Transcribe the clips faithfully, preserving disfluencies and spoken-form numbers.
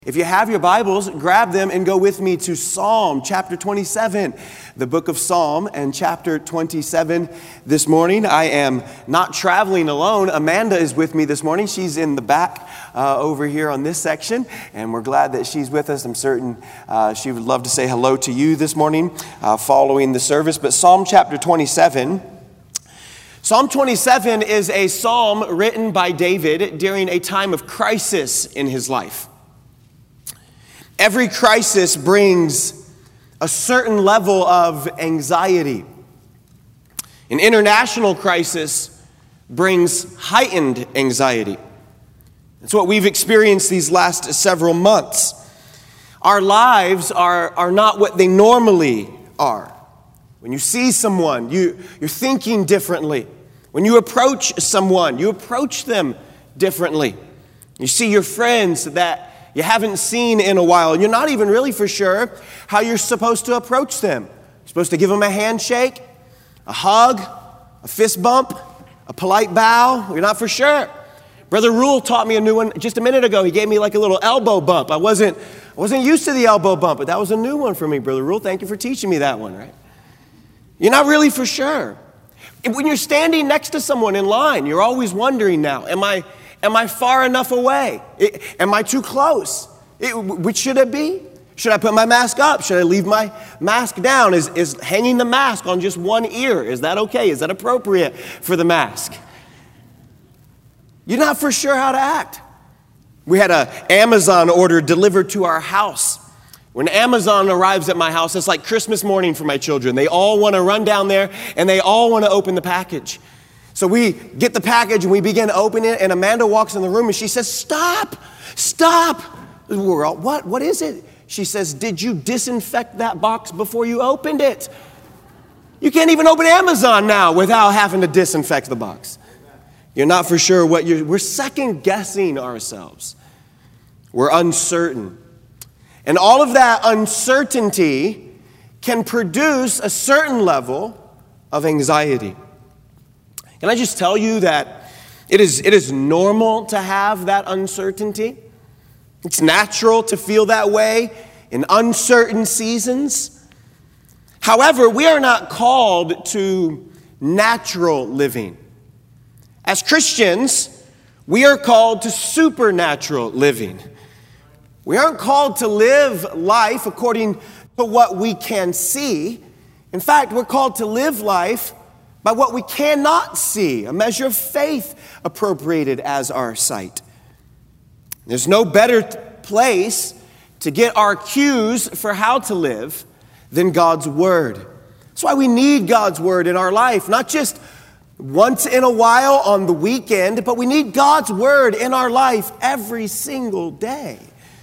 If you have your Bibles, grab them and go with me to Psalm chapter twenty-seven, the book of Psalm and chapter twenty-seven this morning. I am not traveling alone. Amanda is with me this morning. She's in the back uh, over here on this section, and we're glad that she's with us. I'm certain uh, she would love to say hello to you this morning uh, following the service. But Psalm chapter twenty-seven, Psalm twenty-seven is a psalm written by David during a time of crisis in his life. Every crisis brings a certain level of anxiety. An international crisis brings heightened anxiety. It's what we've experienced these last several months. Our lives are, are not what they normally are. When you see someone, you, you're thinking differently. When you approach someone, you approach them differently. You see your friends that you haven't seen in a while. You're not even really for sure how you're supposed to approach them. You're supposed to give them a handshake, a hug, a fist bump, a polite bow. You're not for sure. Brother Rule taught me a new one just a minute ago. He gave me like a little elbow bump. I wasn't, I wasn't used to the elbow bump, but that was a new one for me, Brother Rule. Thank you for teaching me that one, right? You're not really for sure. When you're standing next to someone in line, you're always wondering now, am I... Am I far enough away? It, am I too close? It, which should it be? Should I put my mask up? Should I leave my mask down? Is, is hanging the mask on just one ear, is that okay? Is that appropriate for the mask? You're not for sure how to act. We had an Amazon order delivered to our house. When Amazon arrives at my house, it's like Christmas morning for my children. They all want to run down there and they all want to open the package. So we get the package and we begin opening it, and Amanda walks in the room and she says, "Stop, stop." We're all, what, what is it? She says, "Did you disinfect that box before you opened it?" You can't even open Amazon now without having to disinfect the box. You're not for sure what you're, we're second guessing ourselves. We're uncertain. And all of that uncertainty can produce a certain level of anxiety. Can I just tell you that it is, it is normal to have that uncertainty? It's natural to feel that way in uncertain seasons. However, we are not called to natural living. As Christians, we are called to supernatural living. We aren't called to live life according to what we can see. In fact, we're called to live life by what we cannot see, a measure of faith appropriated as our sight. There's no better place to get our cues for how to live than God's Word. That's why we need God's Word in our life, not just once in a while on the weekend, but we need God's Word in our life every single day.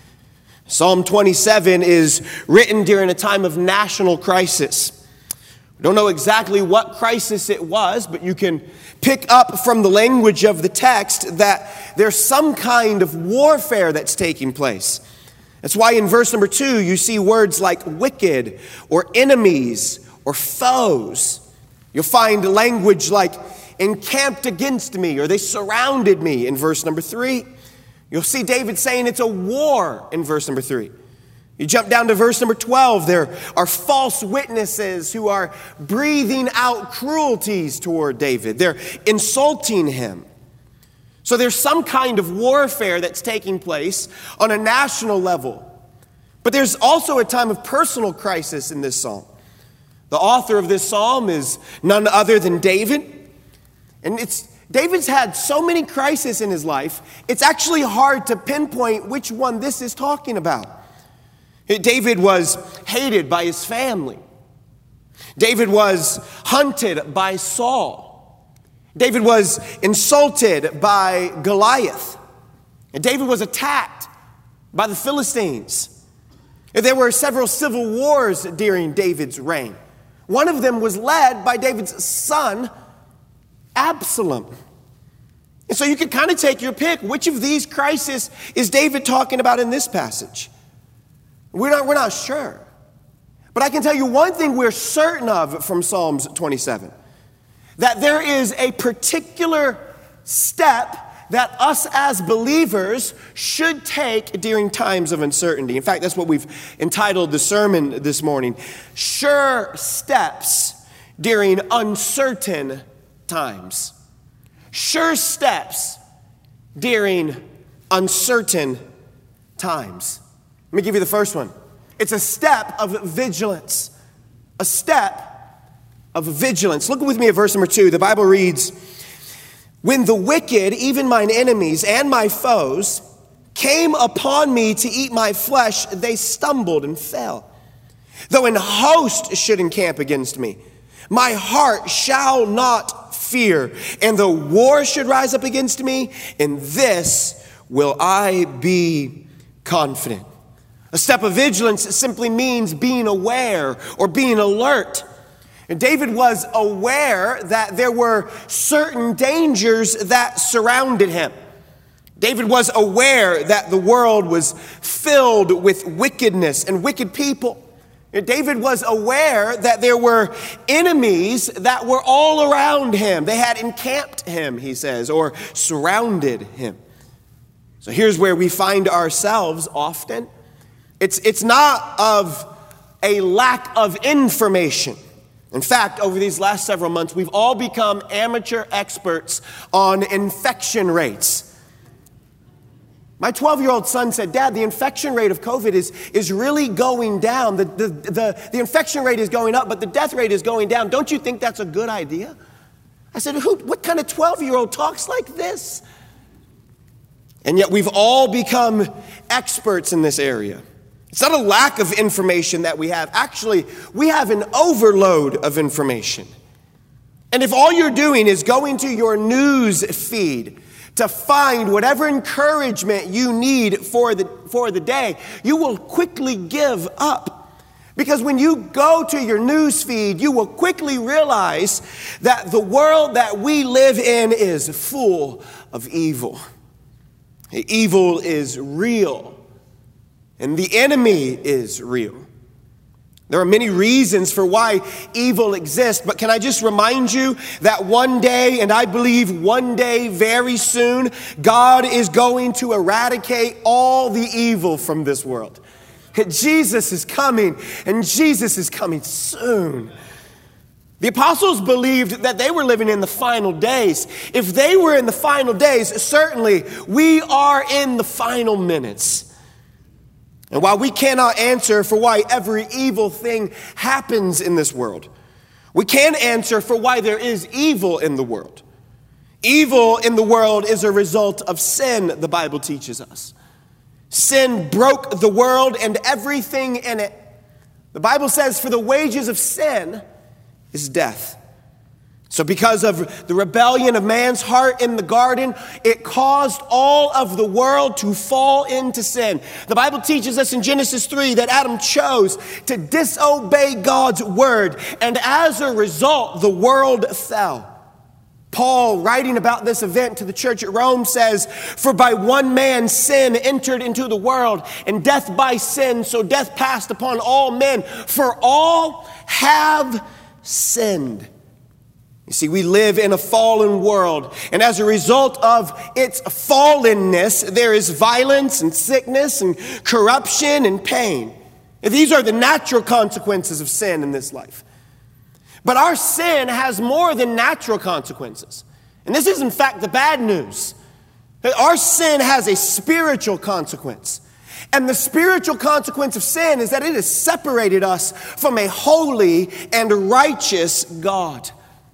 Psalm twenty-seven is written during a time of national crisis. We don't know exactly what crisis it was, but you can pick up from the language of the text that there's some kind of warfare that's taking place. That's why in verse number two, you see words like wicked or enemies or foes. You'll find language like encamped against me or they surrounded me in verse number three. You'll see David saying it's a war in verse number three. You jump down to verse number twelve, there are false witnesses who are breathing out cruelties toward David. They're insulting him. So there's some kind of warfare that's taking place on a national level. But there's also a time of personal crisis in this psalm. The author of this psalm is none other than David. And it's David's had so many crises in his life, it's actually hard to pinpoint which one this is talking about. David was hated by his family. David was hunted by Saul. David was insulted by Goliath. And David was attacked by the Philistines. There were several civil wars during David's reign. One of them was led by David's son, Absalom. And so you could kind of take your pick. Which of these crises is David talking about in this passage? We're not, we're not sure. But I can tell you one thing we're certain of from Psalms twenty-seven. That there is a particular step that us as believers should take during times of uncertainty. In fact, that's what we've entitled the sermon this morning, Sure Steps During Uncertain Times. Sure steps during uncertain times. Let me give you the first one. It's a step of vigilance. A step of vigilance. Look with me at verse number two. The Bible reads, when the wicked, even mine enemies and my foes, came upon me to eat my flesh, they stumbled and fell. Though an host should encamp against me, my heart shall not fear. And though war should rise up against me, in this will I be confident. A step of vigilance simply means being aware or being alert. And David was aware that there were certain dangers that surrounded him. David was aware that the world was filled with wickedness and wicked people. And David was aware that there were enemies that were all around him. They had encamped him, he says, or surrounded him. So here's where we find ourselves often. It's, it's not of a lack of information. In fact, over these last several months, we've all become amateur experts on infection rates. My twelve-year-old son said, Dad, the infection rate of COVID is, is really going down. The, the, the, the infection rate is going up, but the death rate is going down. Don't you think that's a good idea? I said, Who, what kind of twelve-year-old talks like this? And yet we've all become experts in this area. It's not a lack of information that we have. Actually, we have an overload of information. And if all you're doing is going to your news feed to find whatever encouragement you need for the, for the day, you will quickly give up. Because when you go to your news feed, you will quickly realize that the world that we live in is full of evil. Evil is real. And the enemy is real. There are many reasons for why evil exists, but can I just remind you that one day, and I believe one day very soon, God is going to eradicate all the evil from this world. Jesus is coming, and Jesus is coming soon. The apostles believed that they were living in the final days. If they were in the final days, certainly we are in the final minutes. And while we cannot answer for why every evil thing happens in this world, we can answer for why there is evil in the world. Evil in the world is a result of sin, the Bible teaches us. Sin broke the world and everything in it. The Bible says, for the wages of sin is death. So because of the rebellion of man's heart in the garden, it caused all of the world to fall into sin. The Bible teaches us in Genesis three that Adam chose to disobey God's word, and as a result, the world fell. Paul, writing about this event to the church at Rome, says, for by one man sin entered into the world, and death by sin, so death passed upon all men, for all have sinned. You see, we live in a fallen world, and as a result of its fallenness, there is violence and sickness and corruption and pain. And these are the natural consequences of sin in this life. But our sin has more than natural consequences. And this is, in fact, the bad news. Our sin has a spiritual consequence. And the spiritual consequence of sin is that it has separated us from a holy and righteous God.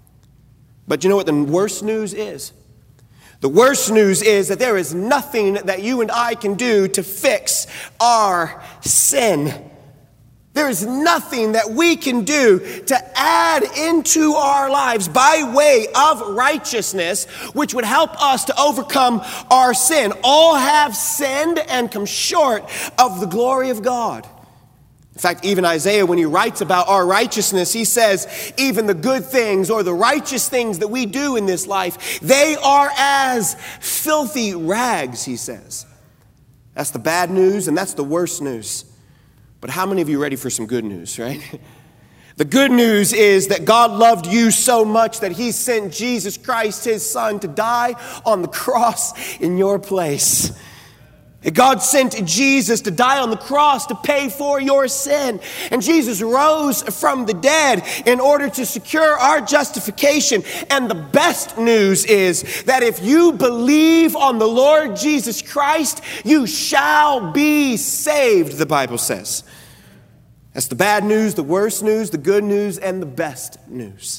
But you know what the worst news is? The worst news is that there is nothing that you and I can do to fix our sin. There is nothing that we can do to add into our lives by way of righteousness, which would help us to overcome our sin. All have sinned and come short of the glory of God. In fact, even Isaiah, when he writes about our righteousness, he says, even the good things or the righteous things that we do in this life, they are as filthy rags, he says. That's the bad news, and that's the worst news. But how many of you are ready for some good news, right? The good news is that God loved you so much that he sent Jesus Christ, his son, to die on the cross in your place. God sent Jesus to die on the cross to pay for your sin. And Jesus rose from the dead in order to secure our justification. And the best news is that if you believe on the Lord Jesus Christ, you shall be saved, the Bible says. That's the bad news, the worst news, the good news, and the best news.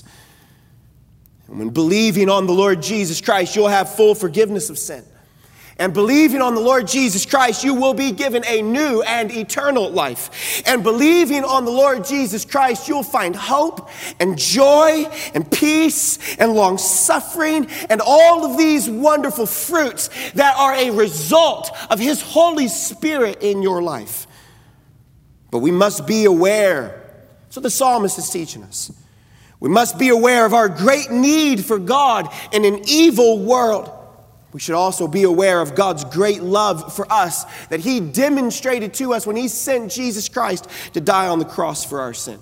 And when believing on the Lord Jesus Christ, you'll have full forgiveness of sin. And believing on the Lord Jesus Christ, you will be given a new and eternal life. And believing on the Lord Jesus Christ, you'll find hope and joy and peace and long suffering and all of these wonderful fruits that are a result of his Holy Spirit in your life. But we must be aware. So the psalmist is teaching us. We must be aware of our great need for God in an evil world. We should also be aware of God's great love for us that he demonstrated to us when he sent Jesus Christ to die on the cross for our sin.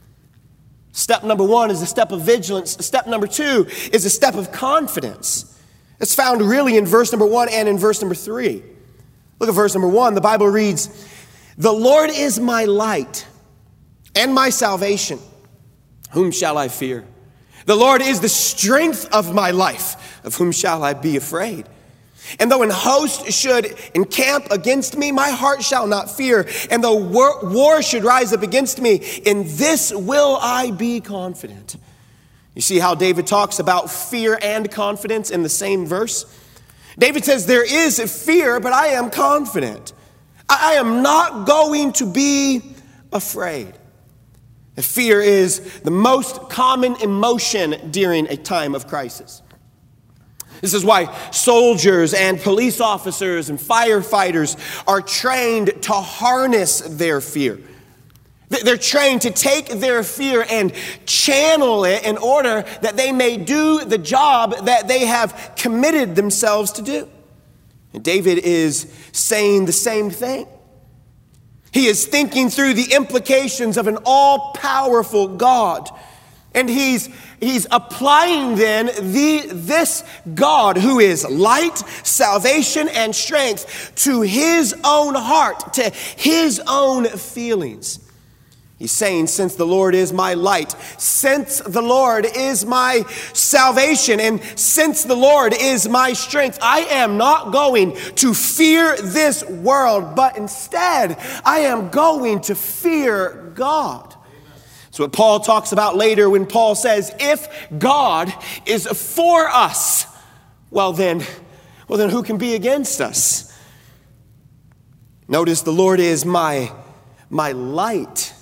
Step number one is a step of vigilance. Step number two is a step of confidence. It's found really in verse number one and in verse number three. Look at verse number one. The Bible reads, "The Lord is my light and my salvation. Whom shall I fear? The Lord is the strength of my life. Of whom shall I be afraid? And though an host should encamp against me, my heart shall not fear. And though war, war should rise up against me, in this will I be confident." You see how David talks about fear and confidence in the same verse? David says, there is fear, but I am confident. I am not going to be afraid. Fear is the most common emotion during a time of crisis. This is why soldiers and police officers and firefighters are trained to harness their fear. They're trained to take their fear and channel it in order that they may do the job that they have committed themselves to do. And David is saying the same thing. He is thinking through the implications of an all-powerful God. And he's, he's applying then the, this God who is light, salvation, and strength to his own heart, to his own feelings. He's saying, since the Lord is my light, since the Lord is my salvation, and since the Lord is my strength, I am not going to fear this world, but instead I am going to fear God. That's what Paul talks about later when Paul says, if God is for us, well then, well then who can be against us? Notice the Lord is my, my light.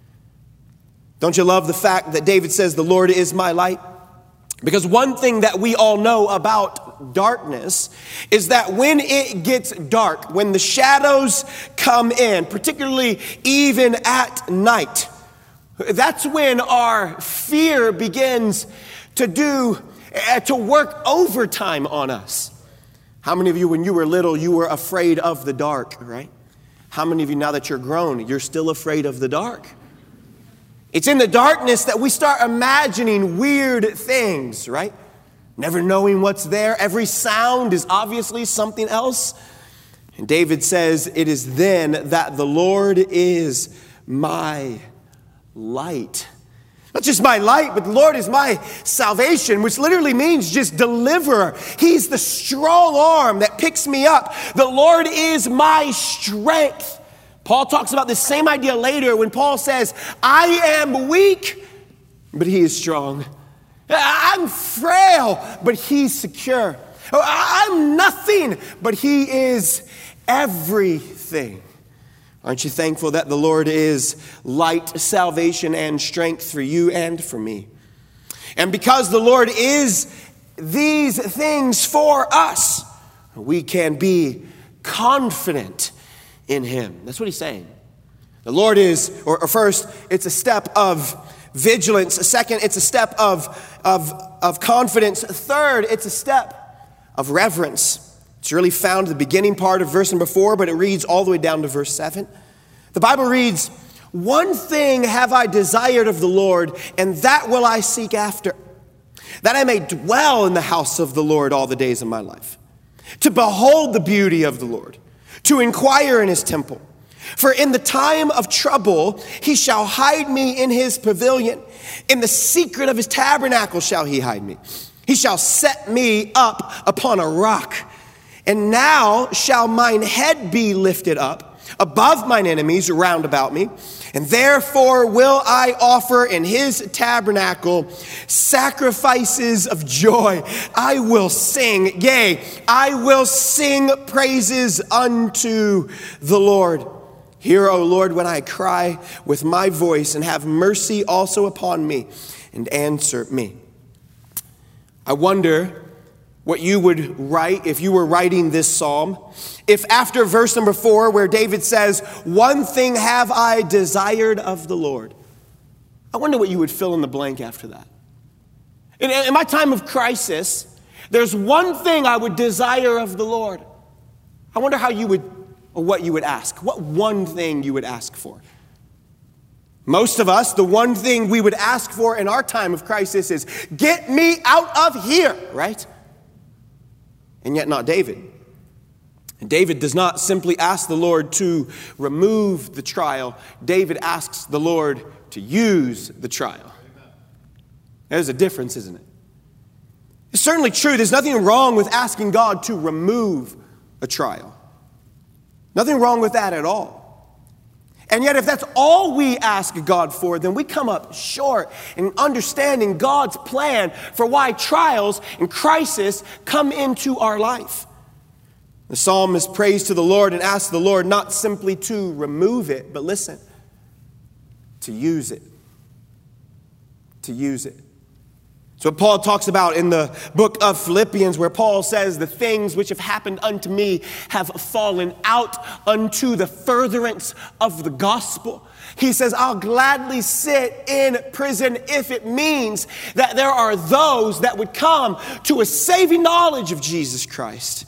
Don't you love the fact that David says the Lord is my light? Because one thing that we all know about darkness is that when it gets dark, when the shadows come in, particularly even at night, that's when our fear begins to do, to work overtime on us. How many of you, when you were little, you were afraid of the dark, right? How many of you, now that you're grown, you're still afraid of the dark? It's in the darkness that we start imagining weird things, right? Never knowing what's there. Every sound is obviously something else. And David says, it is then that the Lord is my light. Not just my light, but the Lord is my salvation, which literally means just deliverer. He's the strong arm that picks me up. The Lord is my strength. Paul talks about this same idea later when Paul says, I am weak, but he is strong. I'm frail, but he's secure. I'm nothing, but he is everything. Aren't you thankful that the Lord is light, salvation, and strength for you and for me? And because the Lord is these things for us, we can be confident in him. That's what he's saying. The Lord is, or, or first, it's a step of vigilance. Second, it's a step of, of, of confidence. Third, it's a step of reverence. It's really found in the beginning part of verse number four, but it reads all the way down to verse seven. The Bible reads, One thing have I desired of the Lord, and that will I seek after, that I may dwell in the house of the Lord all the days of my life, to behold the beauty of the Lord, to inquire in his temple. For in the time of trouble he shall hide me in his pavilion. In the secret of his tabernacle shall he hide me. He shall set me up upon a rock. And now shall mine head be lifted up above mine enemies round about me. And therefore will I offer in his tabernacle sacrifices of joy. I will sing, yea, I will sing praises unto the Lord. Hear, O Lord, when I cry with my voice, and have mercy also upon me, and answer me. I wonder what you would write if you were writing this psalm. If after verse number four, where David says, one thing have I desired of the Lord, I wonder what you would fill in the blank after that. In, in my time of crisis, there's one thing I would desire of the Lord. I wonder how you would, or what you would ask. What one thing you would ask for. Most of us, the one thing we would ask for in our time of crisis is, get me out of here, right? And yet not David. And David does not simply ask the Lord to remove the trial. David asks the Lord to use the trial. There's a difference, isn't it? It's certainly true. There's nothing wrong with asking God to remove a trial. Nothing wrong with that at all. And yet if that's all we ask God for, then we come up short in understanding God's plan for why trials and crisis come into our life. The psalmist prays to the Lord and asks the Lord not simply to remove it, but listen, to use it. To use it. So what Paul talks about in the book of Philippians, where Paul says, the things which have happened unto me have fallen out unto the furtherance of the gospel. He says, I'll gladly sit in prison if it means that there are those that would come to a saving knowledge of Jesus Christ.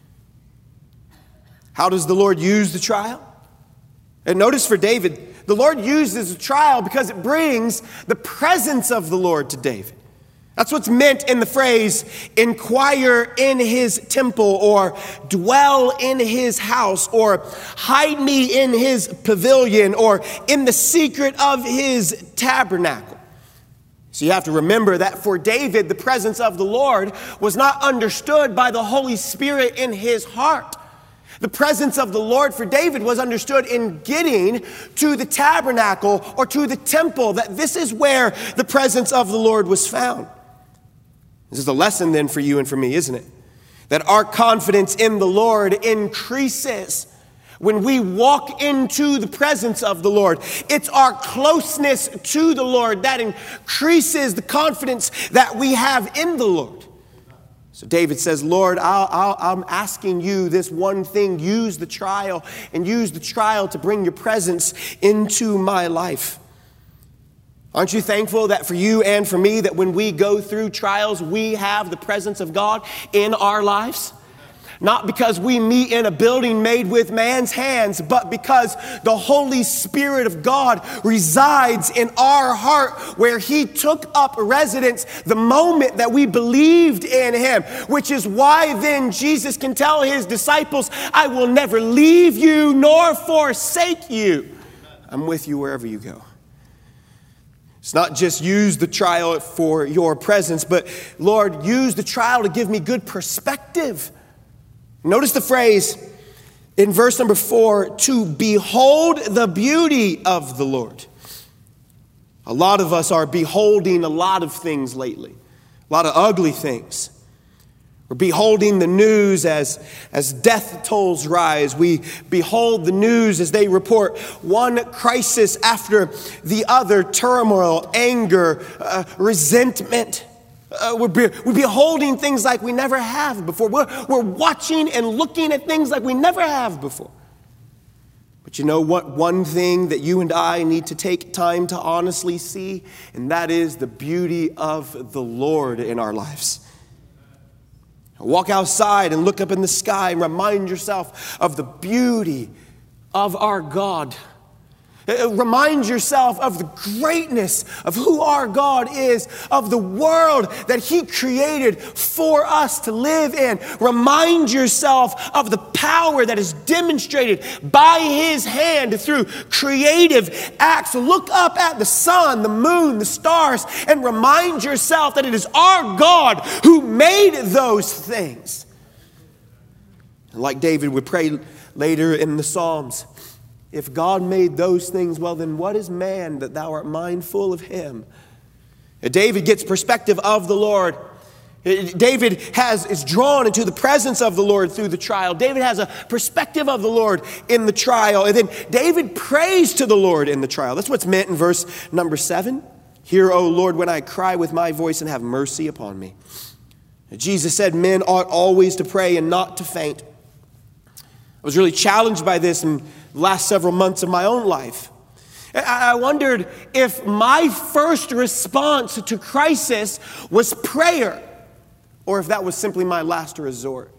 How does the Lord use the trial? And notice for David, the Lord uses the trial because it brings the presence of the Lord to David. That's what's meant in the phrase, inquire in his temple, or dwell in his house, or hide me in his pavilion, or in the secret of his tabernacle. So you have to remember that for David, the presence of the Lord was not understood by the Holy Spirit in his heart. The presence of the Lord for David was understood in getting to the tabernacle or to the temple, that this is where the presence of the Lord was found. This is a lesson then for you and for me, isn't it? That our confidence in the Lord increases when we walk into the presence of the Lord. It's our closeness to the Lord that increases the confidence that we have in the Lord. So David says, Lord, I'll, I'll, I'm asking you this one thing. Use the trial, and use the trial to bring your presence into my life. Aren't you thankful that for you and for me, that when we go through trials, we have the presence of God in our lives? Not because we meet in a building made with man's hands, but because the Holy Spirit of God resides in our heart, where he took up residence the moment that we believed in him. Which is why then Jesus can tell his disciples, I will never leave you nor forsake you. I'm with you wherever you go. It's not just use the trial for your presence, but Lord, use the trial to give me good perspective. Notice the phrase in verse number four, to behold the beauty of the Lord. A lot of us are beholding a lot of things lately, a lot of ugly things. We're beholding the news as, as death tolls rise. We behold the news as they report one crisis after the other, turmoil, anger, uh, resentment. Uh, we're, be, we're beholding things like we never have before. We're, we're watching and looking at things like we never have before. But you know what? One thing that you and I need to take time to honestly see, and that is the beauty of the Lord in our lives. Walk outside and look up in the sky and remind yourself of the beauty of our God. Remind yourself of the greatness of who our God is, of the world that He created for us to live in. Remind yourself of the power that is demonstrated by His hand through creative acts. Look up at the sun, the moon, the stars, and remind yourself that it is our God who made those things. And like David would pray later in the Psalms, if God made those things, well, then what is man that thou art mindful of him? David gets perspective of the Lord. David has is drawn into the presence of the Lord through the trial. David has a perspective of the Lord in the trial. And then David prays to the Lord in the trial. That's what's meant in verse number seven. Hear, O Lord, when I cry with my voice, and have mercy upon me. Jesus said men ought always to pray and not to faint. I was really challenged by this in the last several months of my own life. I wondered if my first response to crisis was prayer, or if that was simply my last resort.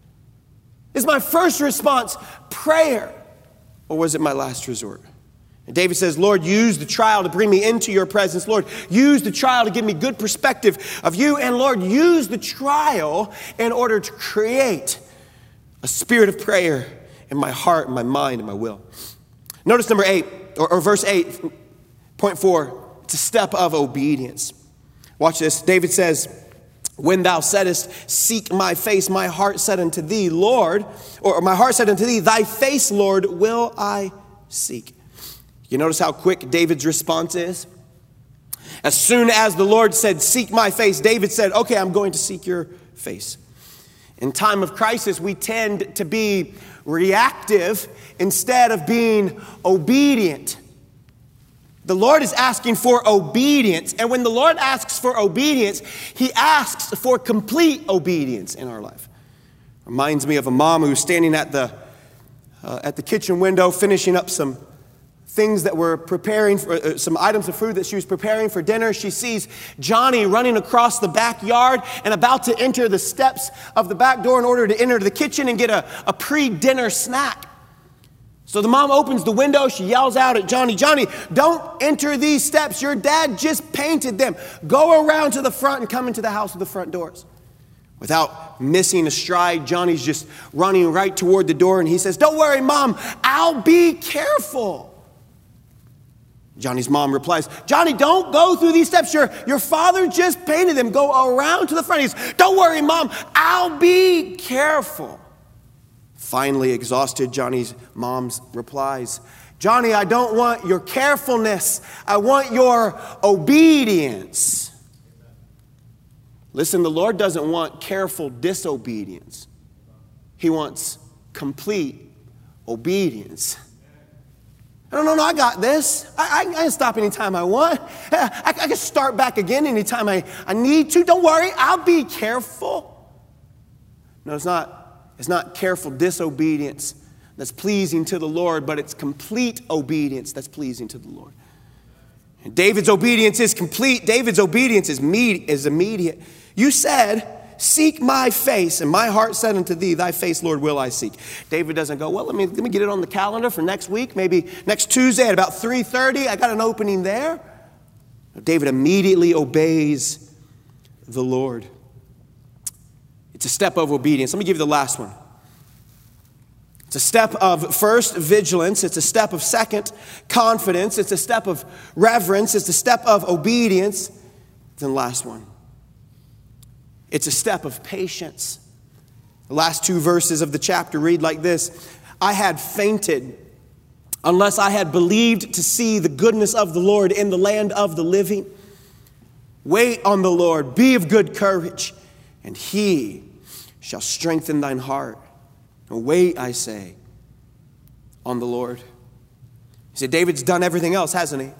Is my first response prayer, or was it my last resort? And David says, Lord, use the trial to bring me into your presence. Lord, use the trial to give me good perspective of you. And Lord, use the trial in order to create a spirit of prayer in my heart, and my mind, and my will. Notice number eight, or, or verse eight, point four. It's a step of obedience. Watch this. David says, when thou saidest, seek my face, my heart said unto thee, Lord, or my heart said unto thee, thy face, Lord, will I seek. You notice how quick David's response is? As soon as the Lord said, seek my face, David said, okay, I'm going to seek your face. In time of crisis, we tend to be reactive instead of being obedient. The Lord is asking for obedience. And when the Lord asks for obedience, He asks for complete obedience in our life. Reminds me of a mom who's standing at the, uh, at the kitchen window finishing up some things that were preparing for uh, some items of food that she was preparing for dinner. She sees Johnny running across the backyard and about to enter the steps of the back door in order to enter the kitchen and get a, a pre-dinner snack. So the mom opens the window. She yells out at Johnny, Johnny, don't enter these steps. Your dad just painted them. Go around to the front and come into the house with the front doors. Without missing a stride, Johnny's just running right toward the door, and he says, don't worry, Mom, I'll be careful. Johnny's mom replies, Johnny, don't go through these steps. Your, your father just painted them. Go around to the front. He says, don't worry, Mom, I'll be careful. Finally exhausted, Johnny's mom's replies, Johnny, I don't want your carefulness. I want your obedience. Listen, the Lord doesn't want careful disobedience. He wants complete obedience. No, no, no, I got this. I, I, I can stop anytime I want. I, I can start back again anytime I, I need to. Don't worry, I'll be careful. No, it's not, it's not careful disobedience that's pleasing to the Lord, but it's complete obedience that's pleasing to the Lord. And David's obedience is complete. David's obedience is, med- is immediate. You said, seek my face, and my heart said unto thee, thy face, Lord, will I seek. David doesn't go, well, let me, let me get it on the calendar for next week, maybe next Tuesday at about three thirty. I got an opening there. David immediately obeys the Lord. It's a step of obedience. Let me give you the last one. It's a step of, first, vigilance. It's a step of, second, confidence. It's a step of reverence. It's a step of obedience. Then last one. It's a step of patience. The last two verses of the chapter read like this. I had fainted unless I had believed to see the goodness of the Lord in the land of the living. Wait on the Lord, be of good courage, and He shall strengthen thine heart. And wait, I say, on the Lord. You see, David's done everything else, hasn't he?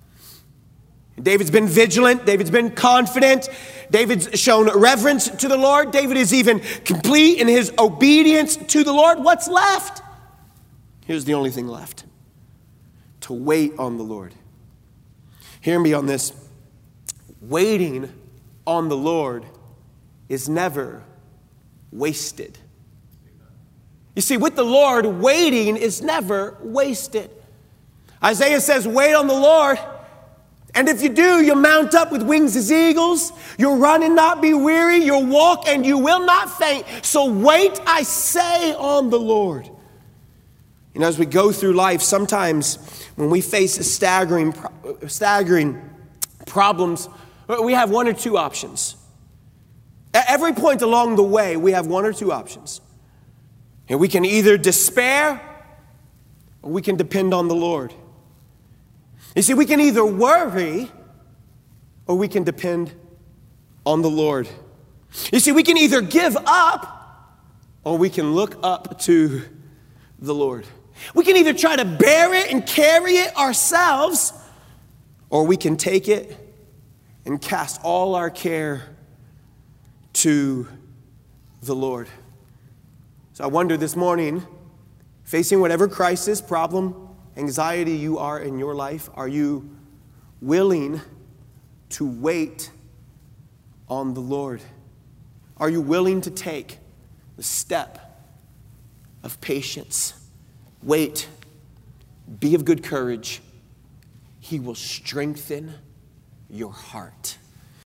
David's been vigilant. David's been confident. David's shown reverence to the Lord. David is even complete in his obedience to the Lord. What's left? Here's the only thing left. To wait on the Lord. Hear me on this. Waiting on the Lord is never wasted. You see, with the Lord, waiting is never wasted. Isaiah says, wait on the Lord. And if you do, you'll mount up with wings as eagles. You'll run and not be weary. You'll walk and you will not faint. So wait, I say, on the Lord. You know, as we go through life, sometimes when we face staggering, staggering problems, we have one or two options. At every point along the way, we have one or two options. And we can either despair or we can depend on the Lord. You see, we can either worry or we can depend on the Lord. You see, we can either give up or we can look up to the Lord. We can either try to bear it and carry it ourselves, or we can take it and cast all our care to the Lord. So I wonder this morning, facing whatever crisis, problem, anxiety you are in your life, are you willing to wait on the Lord? Are you willing to take the step of patience? Wait, be of good courage. He will strengthen your heart.